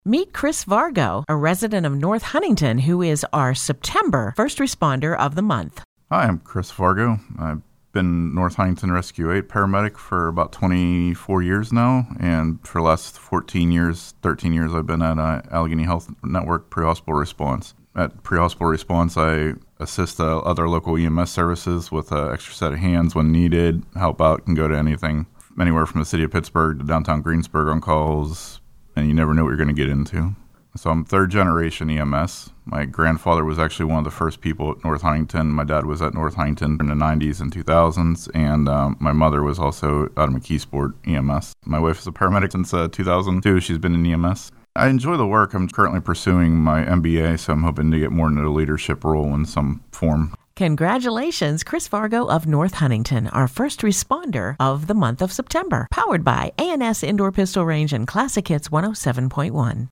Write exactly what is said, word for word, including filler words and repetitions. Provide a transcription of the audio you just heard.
Meet Chris Vargo, a resident of North Huntington who is our September First Responder of the Month. Hi, I'm Chris Vargo. I've been North Huntington Rescue eight paramedic for about twenty-four years now, and for the last fourteen years, thirteen years, I've been at uh, Allegheny Health Network Pre-Hospital Response. At Pre-Hospital Response, I assist uh, other local E M S services with an extra set of hands when needed, help out, can go to anything, anywhere from the city of Pittsburgh to downtown Greensburg on calls, and you never know what you're going to get into. So I'm third generation E M S. My grandfather was actually one of the first people at North Huntington. My dad was at North Huntington in the nineties and two thousands, and um, my mother was also out of McKeesport E M S. My wife is a paramedic since uh, two thousand two. She's been in E M S. I enjoy the work. I'm currently pursuing my M B A, so I'm hoping to get more into a leadership role in some form. Congratulations, Chris Vargo of North Huntington, our first responder of the month of September. Powered by A and S Indoor Pistol Range and Classic Hits one oh seven point one.